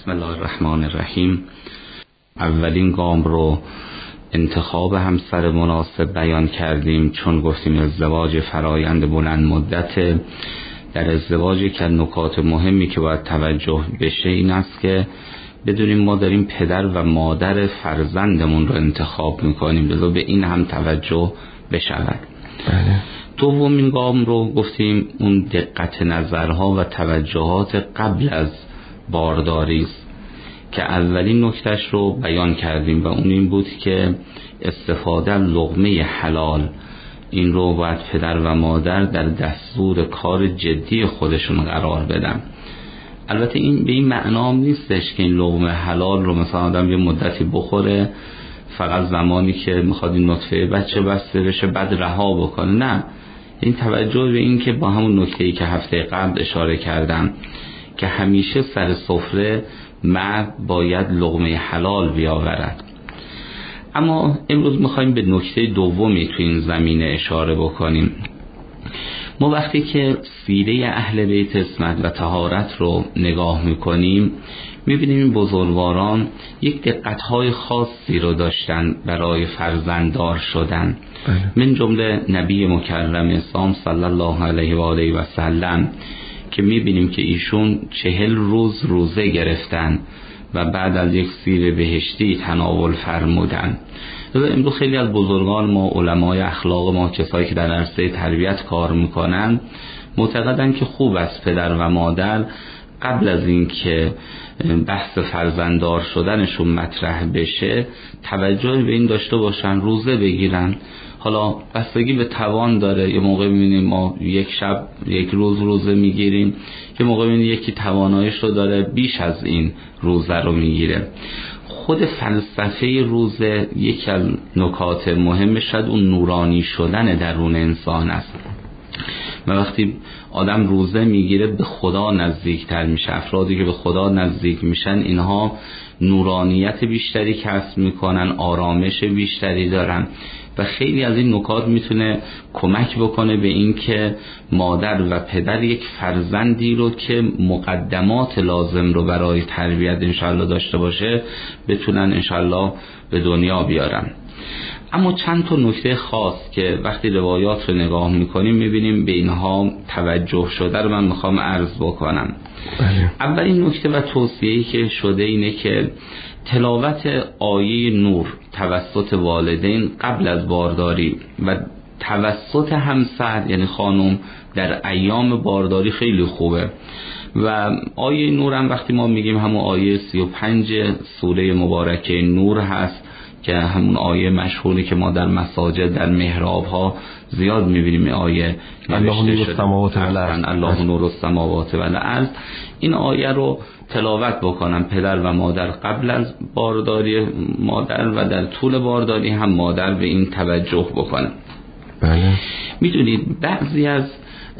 بسم الله الرحمن الرحیم. اولین گام رو انتخاب همسر مناسب بیان کردیم، چون گفتیم ازدواج فرایند بلند مدته. در ازدواج که نکات مهمی که باید توجه بشه این است که بدونیم ما داریم پدر و مادر فرزندمون رو انتخاب میکنیم، لذا به این هم توجه بشود. دومین گام رو گفتیم اون دقت نظرها و توجهات قبل از بارداری است که اولین نکتهش رو بیان کردیم و اون این بود که استفاده از لقمه حلال این رو باید پدر و مادر در دستور کار جدی خودشون قرار بدن. البته این به این معنا نیستش که این لقمه حلال رو مثلا آدم یه مدتی بخوره فقط زمانی که میخواد این نطفه بچه بسته بشه بعد رها بکنه. نه، این توجه به این که با همون نکته‌ای که هفته قبل اشاره کردم که همیشه سر سفره مرد باید لقمه حلال بیاورد. اما امروز میخوایم به نکته دومی تو این زمینه اشاره بکنیم. ما وقتی که سیره اهل بیت عصمت و طهارت رو نگاه میکنیم میبینیم این بزرگواران یک دقتهای خاصی رو داشتن برای فرزنددار شدن. من جمله نبی مکرم اسلام صلی الله علیه و آله و سلم که میبینیم که ایشون 40 روز روزه گرفتن و بعد از یک سیر بهشتی تناول فرمودن. امروز خیلی از بزرگان ما، علمای اخلاق ما، کسایی که در عرصه تربیت کار میکنن معتقدن که خوب است پدر و مادر قبل از این که بحث فرزنددار شدنشون مطرح بشه توجه به این داشته باشن روزه بگیرن. حالا بستگی به توان داره، یه موقع میبینیم ما یک شب یک روز روزه میگیریم، یه موقع میبینیم یکی تواناییش رو داره بیش از این روزه رو میگیره. خود فلسفه روزه یکی از نکات مهمش شاید اون نورانی شدن درون انسان است و وقتی آدم روزه میگیره به خدا نزدیکتر میشه. افرادی که به خدا نزدیک میشن اینها نورانیت بیشتری کسب میکنن، آرامش بیشتری دارن و خیلی از این نکات میتونه کمک بکنه به این که مادر و پدر یک فرزندی رو که مقدمات لازم رو برای تربیت انشالله داشته باشه بتونن انشالله به دنیا بیارن. اما چند تا نکته خاص که وقتی روایات رو نگاه میکنیم میبینیم به اینها توجه شده رو من میخوام عرض بکنم. اولین نکته و توصیه‌ای که شده اینه که تلاوت آیه نور توسط والدین قبل از بارداری و توسط همسر یعنی خانم در ایام بارداری خیلی خوبه و آیه نور هم وقتی ما میگیم همون آیه 35 سوره مبارکه نور هست که همون آیه مشهوری که ما در مساجد در محراب ها زیاد میبینیم این آیه نوشته شده الله نور السماوات والارض. این آیه رو تلاوت بکنن پدر و مادر قبل از بارداری مادر و در طول بارداری هم مادر به این توجه بکنن. بله. میدونید بعضی از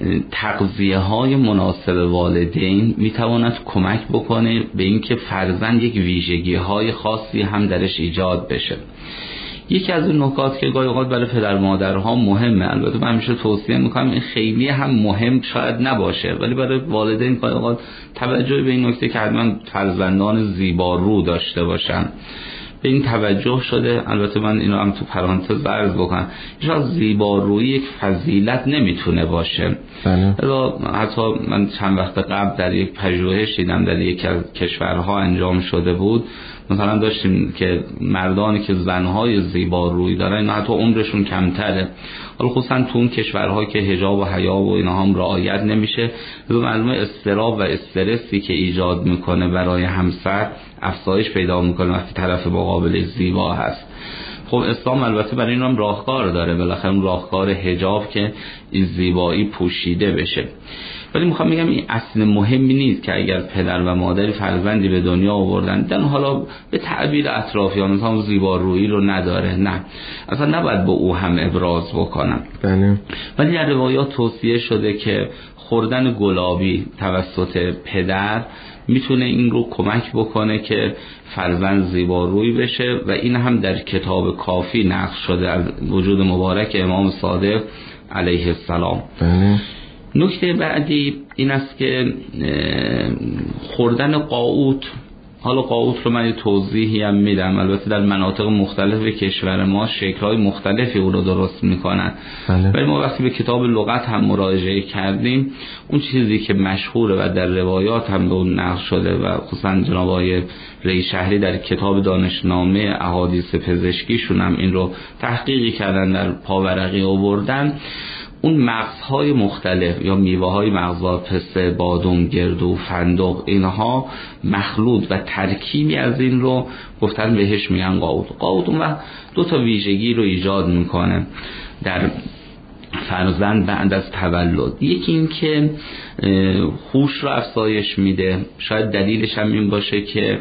تغذیه های مناسب والدین میتواند کمک بکنه به اینکه فرزند یک ویژگی های خاصی هم درش ایجاد بشه. یکی از اون نکات که گاهی اوقات برای پدر مادرها مهمه، البته من همیشه توصیه میکنم این خیلی هم مهم شاید نباشه ولی برای والدین گاهی اوقات توجه به این نکته که حتما فرزندان زیبارو داشته باشن به این توجه شده. البته من اینو هم تو پرانتز عرض بکنم شاید زیبارویی یک فضیلت نمیتونه باشه. حتی من چند وقت قبل در یک پژوهش دیدم در یکی از کشورها انجام شده بود، مثلا داشتیم که مردانی که زنهای زیبارویی دارن اینا حتی عمرشون کمتره، حالا خصوصا تو اون کشورها که حجاب و حیا و اینا هم رعایت نمیشه و معلومه اضطراب و استرسی که ایجاد میکنه برای همسر افزایش پیدا میکنه وقتی طرف مقابل زیبا هست. خب اسلام البته برای این هم راهکار داره، بالاخره اون راهکار حجاب که این زیبایی پوشیده بشه. ولی میخوام بگم این اصل مهمی نیست که اگر پدر و مادر فرزندی به دنیا آوردن دن حالا به تعبیر اطرافیان مثلا زیبارویی رو نداره، نه اصلا نباید با او هم ابراز بکنم. ولی در روایات توصیه شده که خوردن گلابی توسط پدر میتونه این رو کمک بکنه که فرزند زیباروی بشه و این هم در کتاب کافی نقل شده از وجود مبارک امام صادق علیه السلام. نکته بعدی این است که خوردن قاوت حالا قاوت رو من یه توضیحی هم میدم، البته در مناطق مختلف کشور ما شکل‌های مختلفی او رو درست میکنن، ولی ما وقتی به کتاب لغت هم مراجعه کردیم، اون چیزی که مشهوره و در روایات هم به اون نقل شده و خصوصا جناب آقای ری شهری در کتاب دانشنامه احادیث پزشکیشون هم این رو تحقیقی کردن، در پاورقی آوردن، اون مغزهای مختلف یا میوه‌های مغزدار، پسته، بادام، گردو، فندق، اینها مخلوط و ترکیبی از این رو گفتن بهش میگن قاوت. قاوت اون وقت دو تا ویژگی رو ایجاد میکنه در فرزند بعد از تولد. یکی این که هوش رو افزایش میده، شاید دلیلش هم این باشه که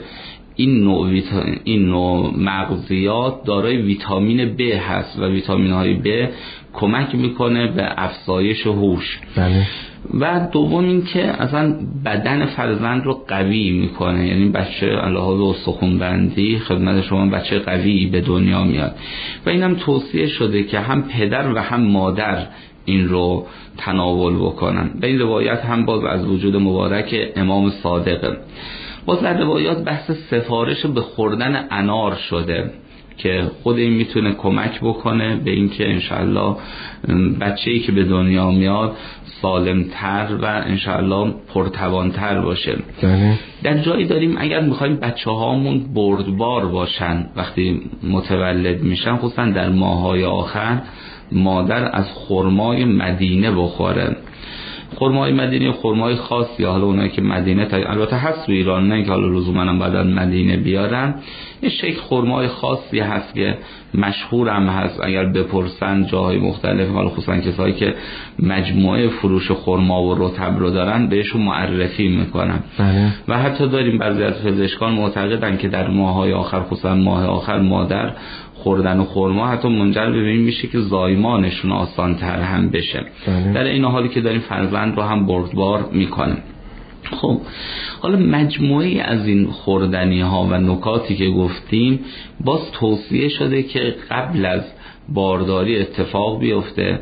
این نوع مغزیات دارای ویتامین B هست و ویتامین های B کمک میکنه به افزایش هوش. بله. و دوم این که اصلا بدن فرزند رو قوی میکنه، یعنی بچه علاوه استخوان بندی خدمت شما بچه قوی به دنیا میاد و اینم توصیه شده که هم پدر و هم مادر این رو تناول بکنن. به این روایت هم باز از وجود مبارک امام صادقه. باز در روایات بحث سفارش به خوردن انار شده که خود این میتونه کمک بکنه به اینکه انشالله بچه‌ای که به دنیا میاد سالمتر و انشالله پرتوانتر باشه. در جایی داریم اگر میخوایم بچه هامون بردبار باشن وقتی متولد میشن، خصوصا در ماه‌های آخر، مادر از خرمای مدینه بخوره. خرمای مدینه خرمای خاصی، حالا اونایی که مدینه البته هست تو ایران، نه که حالا لزوما هم بعد از مدینه بیارن، یه شکل خرمای خاصی هست که مشهور هم هست، اگر بپرسن جاهای مختلف، حالا خصوصا کسایی که مجموعه فروش خرما و رطب رو دارن بهشون معرفی میکنن. و حتی داریم بعضی از پزشکان معتقدن که در ماه‌های آخر، خصوصا ماه آخر، مادر خوردن خرما حتی منجر به این میشه که زایمانشون آسان‌تر هم بشه. در این حالی که داریم فرزند رو هم بردبار میکنه. خب حالا مجموعه از این خوردنی ها و نکاتی که گفتیم باز توصیه شده که قبل از بارداری اتفاق بیفته.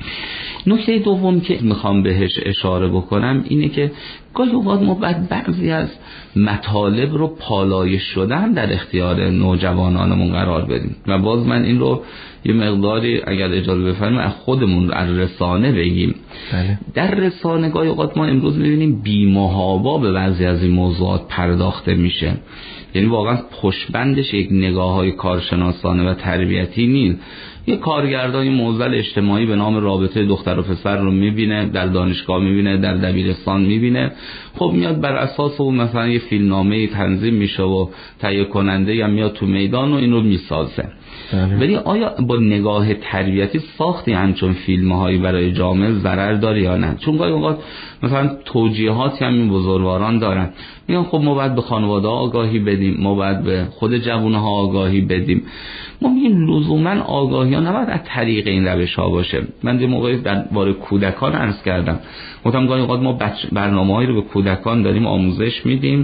نکته دوم که میخوام بهش اشاره بکنم اینه که گاهی اوقات ما بعضی از مطالب رو پالایش شده هم در اختیار نوجوانانمون قرار بدیم و باز من این رو یه مقداری اگر اجازه بفرمایید از خودمون از رسانه بگیم. در رسانه گاهی اوقات ما امروز میبینیم بی‌محابا به بعضی از این موضوعات پرداخته میشه، یعنی واقعا پشتبندش یک نگاه‌های کارشناسانه و تربیتی نیست. یه کارگردان موزل اجتماعی به نام رابطه دختر و پسر رو میبینه، در دانشگاه میبینه، در دبیرستان میبینه، خب میاد بر اساس اون مثلا یه فیلمنامه تنظیم میشه و تهیه کننده هم میاد تو میدان و این رو میسازه. ولی آیا با نگاه تربیتی ساختی همچون فیلم‌هایی برای جامعه ضرر داره یا نه؟ چون گاهی اوقات مثلا توجیهاتی هم این بزرگواران دارن، میگن خب ما باید به خانواده آگاهی بدیم، ما باید به خود جوان‌ها آگاهی بدیم. ما میگیم لزوما آگاهی ها نباید از طریق این روش ها باشه. من یه موقعی درباره کودکان عرض کردم، گفتم گاهی اوقات ما برنامه‌هایی رو به کودکان داریم آموزش میدیم،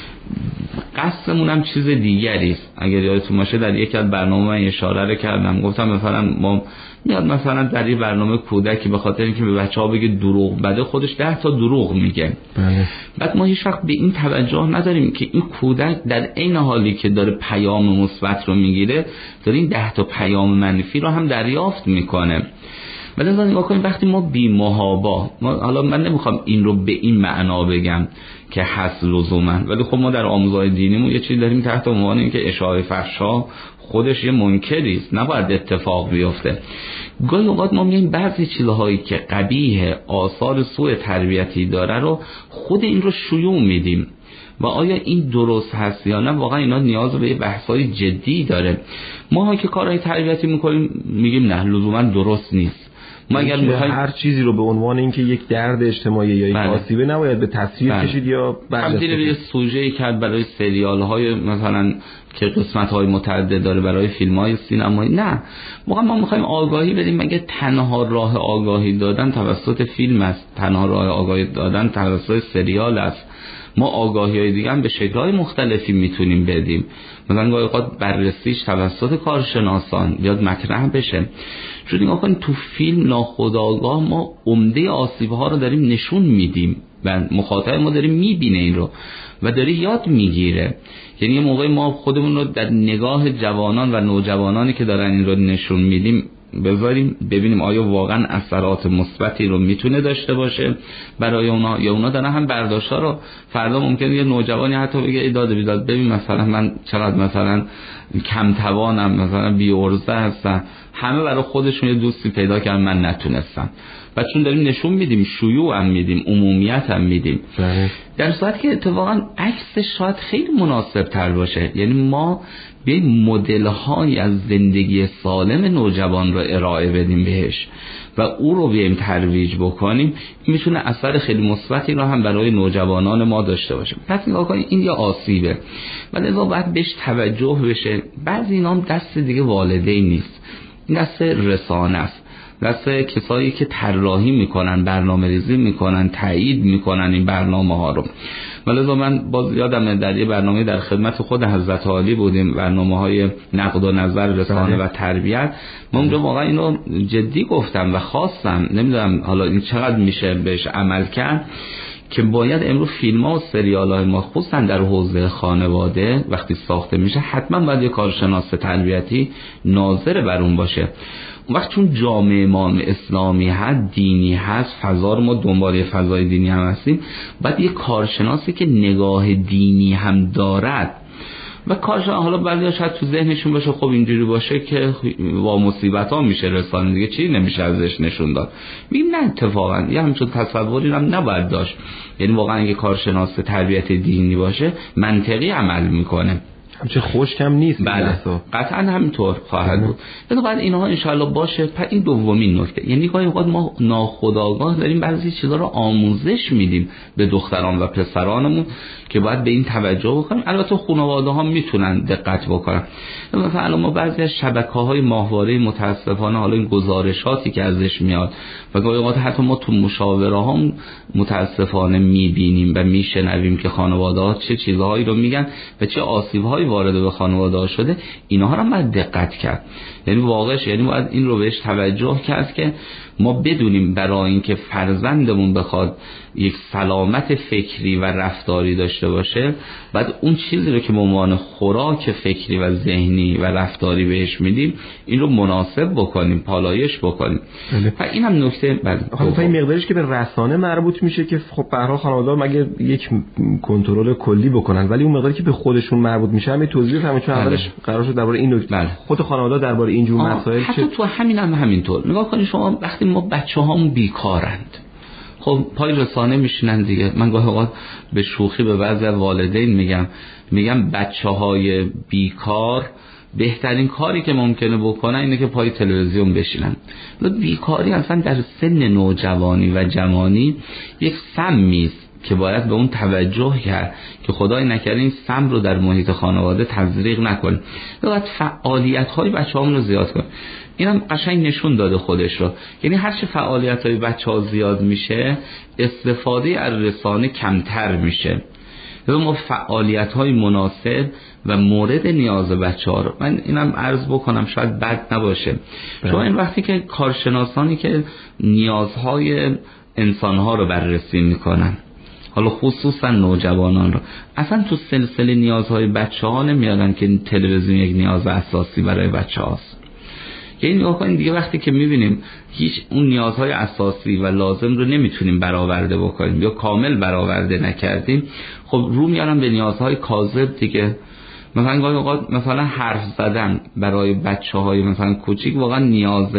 قصدمون هم چیز دیگری است. اگر یادتون باشه در یکی از برنامه من اشاره رو کردم، گفتم مثلا ما میاد مثلا در این برنامه کودکی به خاطر اینکه به بچه‌ها بگه دروغ بده، خودش 10 تا دروغ میگه. بعد ما هیچ وقت به این توجه نداریم که این کودک در عین حالی که داره پیام مثبت رو میگیره، داره این 10 تا پیام منفی رو هم دریافت میکنه. بعد از نگاه کنیم وقتی ما بی‌محابا، حالا من نمیخوام این رو به این معنا بگم که هست لزوما، ولی خب ما در آموزهای دینیمون یه چیز داریم تحت عنوان این که اشاعه فحشا خودش یه منکری است، نباید اتفاق بیفته. گاهی اوقات ما میگیم بعضی چیزهایی که قبیح، آثار سوء تربیتی داره رو خود این رو شیوع میدیم و آیا این درست هست یا نه؟ واقعا اینا نیاز به بحث‌های جدی داره. ما که کارهای تربیتی میکنیم میگیم نه لزوما درست نیست. ما اگر میخوایم هر چیزی رو به عنوان اینکه یک درد اجتماعی یا یک آسیبه نباید به تصویر کشید یا تبدیل به یه سوژه‌ای کرد برای سریال‌های مثلا که قسمت‌های متعدد داره، برای فیلم‌های سینمایی. نه، واقعا ما می‌خوایم آگاهی بدیم. مگه تنها راه آگاهی دادن توسط فیلم است؟ تنها راه آگاهی دادن توسط سریال است؟ ما آگاهی‌های دیگه هم به شکل‌های مختلفی میتونیم بدیم. مثلا گاهی اوقات بررسیش توسط کارشناسان بیاد مطرح بشه. چون نگاه کنید تو فیلم ناخودآگاه ما عمده آسیب‌ها رو داریم نشون میدیم و مخاطب ما داره میبینه این رو و داره یاد میگیره. یعنی یه موقع ما خودمون رو در نگاه جوانان و نوجوانانی که دارن این رو نشون میدیم بذاریم ببینیم آیا واقعا اثرات مثبتی رو میتونه داشته باشه برای اونا، یا اونا دارن هم برداشت‌ها رو فردا ممکنه یه نوجوانی حتی بگه ای داد بیداد ببین مثلا من چقدر مثلا کم توانم، مثلا بی عرضه هستم، همه برای خودشون یه دوستی پیدا کردن من نتونستم. و چون داریم نشون میدیم، شیوع هم میدیم، عمومیت هم میدیم، در صورتی که اتفاقا عکسش شاید خیلی مناسب تر باشه. یعنی ما بیاییم مدل های از زندگی سالم نوجوان رو ارائه بدیم بهش و او رو بیاییم ترویج بکنیم، میتونه اثر خیلی مثبتی رو هم برای نوجوانان ما داشته باشه. پس نگاه کنید این یه آسیبه و لذا باید بهش توجه بشه. بعضی اینا هم دست دیگه والدین نیست، این دست رسانه است، دست کسایی که طراحی میکنن، برنامه‌ریزی میکنن، تایید میکنن این برنامه‌ها رو. ولذا من باز یادمه در یه برنامه در خدمت خود حضرت عالی بودیم، برنامه‌های نقد و نظر رسانه و تربیت. من اونجا واقعا اینو جدی گفتم و خواستم، نمیدونم حالا این چقدر میشه بهش عمل کرد، که باید امروز فیلم‌ها و سریال‌های ما خصوصا در حوزه خانواده وقتی ساخته میشه حتما باید یه کارشناس تربیتی ناظر بر اون باشه. اون وقت چون جامعه ما اسلامی هست، دینی هست، فضا رو ما دنبال فضای دینی هم هستیم، باید یه کارشناسی که نگاه دینی هم دارد و کارشناس حالا بعضیا شاید تو ذهنشون باشه خب اینجوری باشه که با مصیبت ها میشه رسانه دیگه چی نمیشه ازش نشون داد. میگیم نه، اتفاقا یه همچون تصوری هم نباید داشت. یعنی واقعا اگه کارشناس تربیت دینی باشه منطقی عمل میکنه، همچه خوشکم نیست. بله قطعا همینطور خواهد بود. لذا بعد اینها انشاءالله باشه. پس این دومین نکته، یعنی گاهی اوقات ما ناخودآگاه داریم بعضی چیزا رو آموزش میدیم به دختران و پسرانمون که باید به این توجه بکنیم. البته خانواده ها میتونن دقت بکنن. مثلا ما بعضی از شبکه‌های ماهواره متاسفانه حالا این گزارشاتی که ازش میاد و گاهی اوقات حتی ما تو مشاوره ها متاسفانه میبینیم و میشنویم که خانواده ها چه چیزهایی رو میگن و چه آسیب‌هایی وارد به خانواده ها شده. اینها رو باید دقت کرد. یعنی واقعش یعنی باید این رو بهش توجه کرد که ما بدونیم برای اینکه فرزندمون بخواد یک سلامت فکری و رفتاری داشته باشه، بعد اون چیزی رو که به عنوان خوراک فکری و ذهنی و رفتاری بهش میدیم این رو مناسب بکنیم، پالایش بکنیم. و این هم نکته خب این مقدارش که به رسانه مربوط میشه که خب به هر حال خانواده‌ها مگه یک کنترل کلی بکنن، ولی اون مقداری که به خودشون مربوط میشه همین توضیح بفرمایید چون اولش قرار شد درباره این نکته خود خانواده‌ها درباره این جور مسائل حتی تو همین هم همینطور. نگاه کنید شما وقتی ما بچه‌هامون بیکارند، خب پای رسانه میشینن دیگه. من گاهی اوقات به شوخی به بعضی از والدین میگم بچه‌های بیکار بهترین کاری که ممکنه بکنن اینه که پای تلویزیون بشینن. بیکاری اصلا در سن نوجوانی و جوانی یک سمی است که باید به اون توجه کرد که خدای نکرده این سم رو در محیط خانواده تزریق نکنیم. باید فعالیت‌های بچه‌هامون رو زیاد کنیم. اینم قشنگ نشون داده خودش رو. یعنی هر چه فعالیت‌های بچه‌ها زیاد میشه استفاده از رسانه کمتر میشه. ما فعالیت‌های مناسب و مورد نیاز بچه‌ها رو من اینم عرض بکنم شاید بد نباشه. چون این وقتی که کارشناسانی که نیازهای انسان‌ها رو بررسی میکنن، حالا خصوصا نوجوانان رو، اصلا تو سلسله نیازهای بچه‌ها نمیارن که تلویزیون یک نیاز اساسی برای بچه‌هاست. یعنی نگاه کنید دیگه وقتی که میبینیم هیچ اون نیازهای اساسی و لازم رو نمیتونیم برآورده بکنیم یا کامل برآورده نکردیم، خب رو میارن به نیازهای کاذب دیگه. مثلا گاهی اوقات مثلا حرف زدن برای بچه‌های مثلا کوچیک واقعا نیاز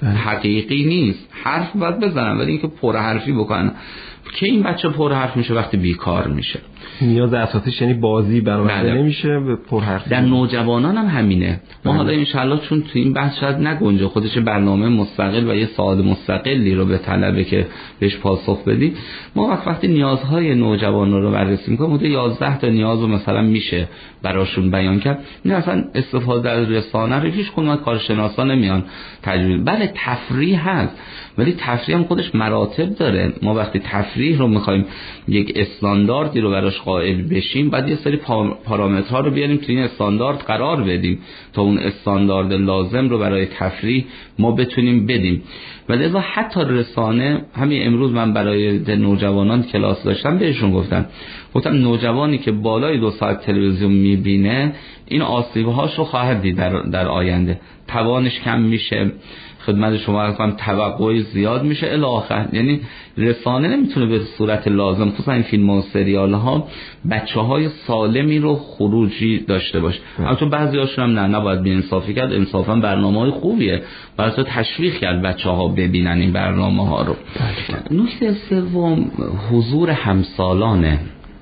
حقیقی نیست. حرف باید بزنن ولی اینکه پر حرفی بکنن که این بچه پر حرف میشه وقتی بیکار میشه. نیاز اساسیش یعنی بازی برآورده نمیشه به پر حرفی. در نوجوانان هم همینه. ما حالا انشالله چون تو این بحث شاید نگنجه خودش برنامه مستقل و یه ساعت مستقلی رو به طلبه که بهش پاسخ بدی. ما وقتی نیازهای نوجوانان رو بررسی میکنیم حدود 11 تا نیاز رو مثلا میشه براشون بیان کرد. این اصلا استفاده از رسانه رو هیچ کدوم از کارشناسا نمیان تجویز. بله تفریح هست ولی تفریح هم خودش مراتب داره. ما وقتی تفریح رو میخوایم یک استانداردی رو براش براش قائل بشیم، بعد یه سری پارامترها رو بیاریم تو این استاندارد قرار بدیم تا اون استاندارد لازم رو برای تفریح ما بتونیم بدیم. ولی لذا حتی رسانه، همین امروز من برای نوجوانان کلاس داشتم، بهشون گفتم نوجوانی که بالای 2 ساعت تلویزیون میبینه این آسیب‌هاش رو خواهد دید در آینده، توانش کم میشه، خدمت شما هستم توقعی زیاد میشه الی آخر. یعنی رسانه نمیتونه به صورت لازم، خصوصا این فیلم و سریال ها، بچه‌های سالمی رو خروجی داشته باشه. البته بعضی‌هاشون هم نباید بی‌انصافی کرد، انصافا برنامه‌های خوبیه، برای تشویق کرد بچه‌ها ببینن این برنامه‌ها رو. نکته سوم حضور همسالانه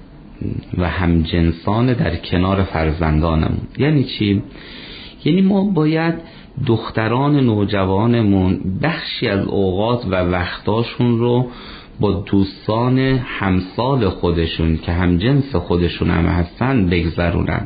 و همجنسان در کنار فرزندانمون. یعنی چی؟ یعنی ما باید دختران نوجوانمون بخشی از اوقات و وقتاشون رو با دوستان همسال خودشون که همجنس خودشون هم هستن بگذرونن.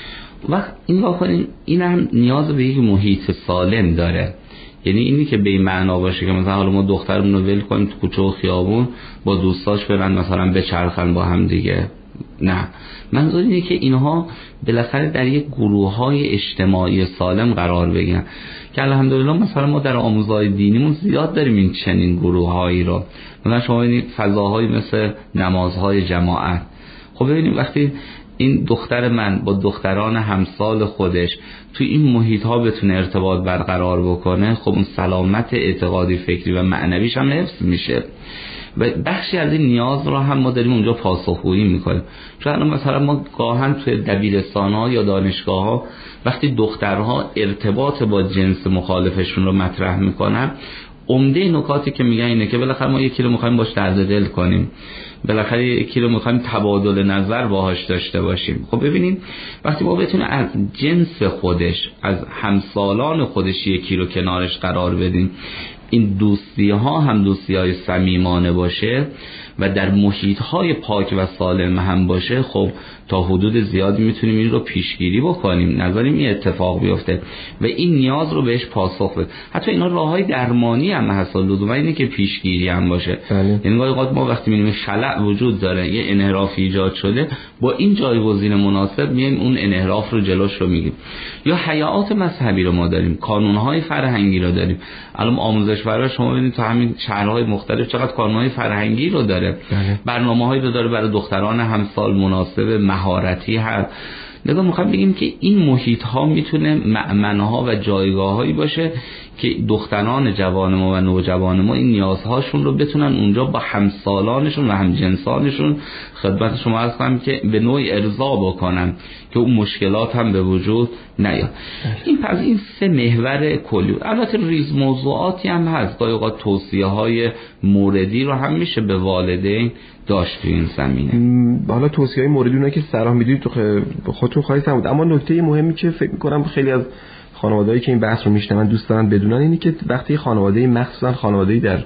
وقت این واقعا این هم نیاز به یک محیط سالم داره. یعنی اینی که به این معنا باشه که مثلا حالا ما دخترمون رو ول کنیم تو کوچه و خیابون با دوستاش برن مثلا بچرخن با هم دیگه، نه. منظور اینه که اینها بالاخره در یک گروه‌های اجتماعی سالم قرار بگیرن که الحمدلله مثلا ما در آموزهای دینیمون زیاد داریم این چنین گروه‌هایی رو. مثلا شما ببینید فضاهایی مثل نمازهای جماعت. خب ببینید وقتی این دختر من با دختران همسال خودش تو این محیط‌ها بتونه ارتباط برقرار بکنه، خب اون سلامت اعتقادی، فکری و معنویش هم حفظ میشه و بخشی از این نیاز رو هم ما داریم اونجا پاسخگویی میکنیم. چون مثلا ما گاهن توی دبیرستان‌ها یا دانشگاه‌ها وقتی دخترها ارتباط با جنس مخالفشون رو مطرح میکنن، عمده نکاتی که میگن اینه که بالاخره ما یکی رو میخوایم باش درد دل کنیم، بالاخره یکی رو میخوایم تبادل نظر باهاش داشته باشیم. خب ببینید وقتی ما بتونیم از جنس خودش، از همسالان خودش یکی رو کنارش قرار بدیم، این دوستی ها هم دوستی های صمیمانه باشه و در محیط های پاک و سالم هم باشه، خب تا حدود زیادی میتونیم این رو پیشگیری بکنیم، نذاریم این اتفاق بیفته و این نیاز رو بهش پاسخ بده. حتی اینا راههای درمانی هم هست، لزوما اینه که پیشگیری هم باشه. یعنی گاهی ما وقتی میبینیم خلأ وجود داره، یه انحراف ایجاد شده، با این جایگزین مناسب میایم اون انحراف رو جلوش رو میگیم. یا حیات مذهبی رو ما داریم، قانونهای فرهنگی رو داریم. الان آموزش برای شما ببینید تو همین شهرهای مختلف چقدر قانونهای فرهنگی رو داره، برنامه‌هایی رو داره برای دختران همسال مناسب، مهارتی هست. نگاه میخوام بگیم که این محیط ها میتونه مأمنها و جایگاهایی باشه که دختران جوان ما و نوجوان ما این نیازهاشون رو بتونن اونجا با همسالانشون و همجنسانشون خدمت شما هستم که به نوعی ارضا بکنن که اون مشکلات هم به وجود نیاد. این پس این 3 محور کلی. البته ریز موضوعاتی هم هست، گاهی اوقات توصیه‌های موردی رو هم میشه به والدین داشت تو این زمینه. حالا توصیه‌های موردی اونایی که صراحت میدونید تو خودتون خواهید فرمود، اما نکته مهمی که فکر می‌کنم خیلی از خانواده‌ای که این بحث رو میشنون دوست دارن بدونن اینه که وقتی خانواده مخصوصا خانواده‌ای در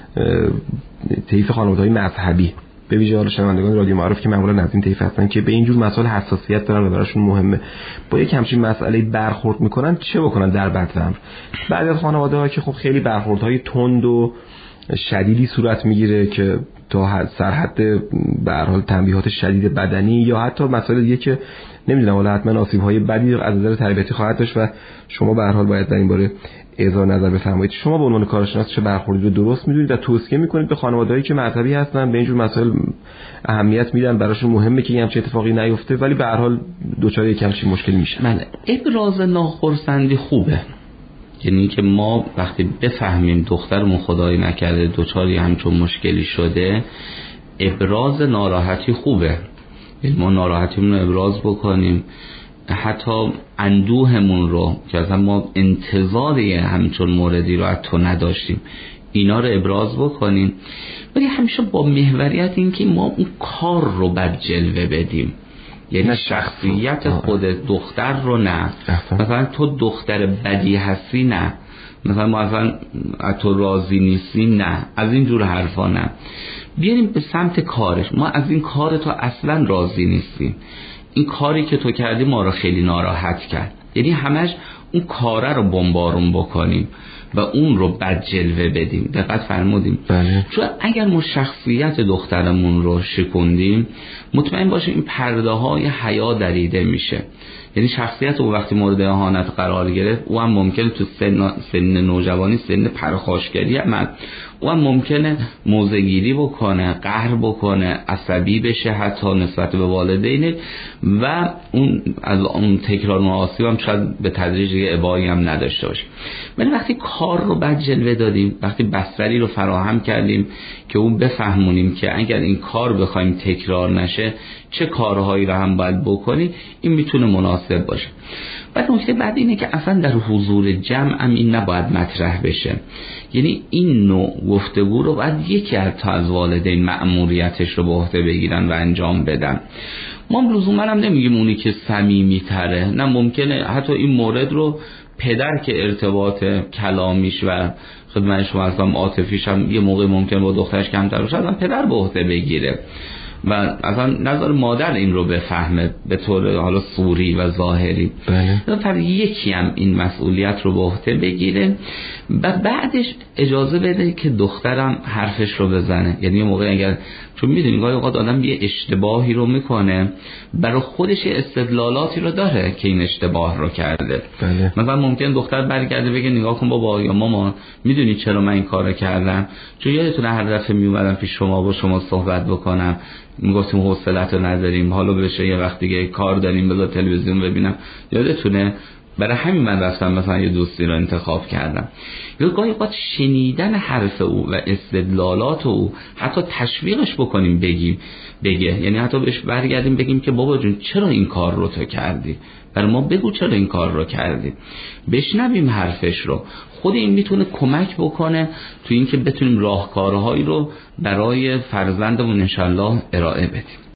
طیف خانواده‌های مذهبی، به ویژه حالا شنوندگان رادیو معارف که معمولا از این طیف هستن که به این جور مسائل حساسیت دارن و براشون مهمه، با یک همچین مسئله برخورد میکنن، چه بکنن در بدتر امر؟ بعضی از خانواده‌ها که خب خیلی برخوردهای تند و شدیدی صورت میگیره که تا سرحد به هر حال تنبیهات شدید بدنی یا حتی مسائل دیگه که نمیدونم حالا حتما آسیب‌های بدی از نظر تربیتی خواهد داشت و شما به هر حال باید در این باره اظهار نظر بفرمایید. شما به عنوان کارشناس چه برخوردی رو درست میدونید و توصیه میکنید به خانواده‌هایی که مذهبی هستن، به این جور مسائل اهمیت میدن، براشون مهمه که همچین اتفاقی نیفته ولی به هر حال دچار یک همچین مشکلی میشه؟ بله، ابراز ناخرسندی خوبه. یعنی که ما وقتی بفهمیم دخترمون خدای نکرده دچار همچون مشکلی شده، ابراز ناراحتی خوبه. یعنی ما ناراحتیمون رو ابراز بکنیم، حتی اندوهمون رو که اصلا ما انتظاری همچون موردی رو از تو نداشتیم اینا رو ابراز بکنیم، ولی همیشه با محوریت این که ما اون کار رو بر جلوه بدیم. یعنی شخصیت خود دختر رو نه، مثلا تو دختر بدی هستی نه، مثلا ما اصلا تو راضی نیستی نه، از این جور حرفا نه. بیاریم به سمت کارش، ما از این کار تو اصلا راضی نیستیم، این کاری که تو کردی ما رو خیلی ناراحت کرد. یعنی همش اون کاره رو بمبارون بکنیم و اون رو بد جلوه بدیم. دقت فرمودیم؟ بله. چون اگر ما شخصیت دخترمون رو شکوندیم، مطمئن باشیم این پرده های حیا دریده میشه. یعنی شخصیت او وقتی مورد اهانت قرار گرفت، او هم ممکنه تو سن نوجوانی، سن پرخاشگری او هم ممکنه موضع‌گیری بکنه، قهر بکنه، عصبی بشه حتی نسبت به والدین، و اون از اون تکرار معاصی هم شاید به تدریج دیگه ابایی هم نداشته باشه. ولی وقتی کار رو بد جلوه دادیم، وقتی بستری رو فراهم کردیم که اون بفهمونیم که اگر این کار بخوایم تکرار نشه چه کارهایی رو هم باید بکنیم، این میتونه مناسب باشه. بعد نکته بعد اینه که اصلا در حضور جمع هم این نباید مطرح بشه. یعنی این نوع گفتگو رو باید یکی از والدین مأموریتش رو به عهده بگیرن و انجام بدن. ما لزوما هم نمیگیم اونی که صمیمی‌تره، نه، ممکنه حتی این مورد رو پدر که ارتباط کلامیش و خدمت شما اصلا عاطفیش هم یه موقع ممکن با دخترش کمتر باشه، اصلا پدر به عهده بگیره و اصلا نظر مادر این رو بفهمه به طور حالا صوری و ظاهری. بله. یکی هم این مسئولیت رو به عهده بگیره و بعدش اجازه بده که دخترم حرفش رو بزنه. یعنی یه موقع اگر، چون میدونی گاهی اوقات آدم یه اشتباهی رو میکنه، برای خودش استدلالاتی رو داره که این اشتباه رو کرده. بله. مثلا ممکن دختر برگرده بگه نگاه کن بابا یا مامان، میدونی چرا من این کارو کردم؟ چون یادتونه هر دفعه میومدم پیش شما با شما صحبت بکنم میگفتیم حوصله‌تو نداریم، حالا بشه یه وقت دیگه کار داریم بذار تلویزیون ببینم، یادتونه؟ برای همین من رفتم مثلا یه دوستی رو انتخاب کردم. یا گاهی اوقات شنیدن حرف او و استدلالات او، حتی تشویقش بکنیم بگه، یعنی حتی بهش برگردیم بگیم که بابا جون چرا این کار رو تو کردی، برای ما بگو چرا این کار رو کردی، بشنویم حرفش رو. خود این میتونه کمک بکنه تو این که بتونیم راهکارهایی رو برای فرزندمون انشالله ارائه بدیم.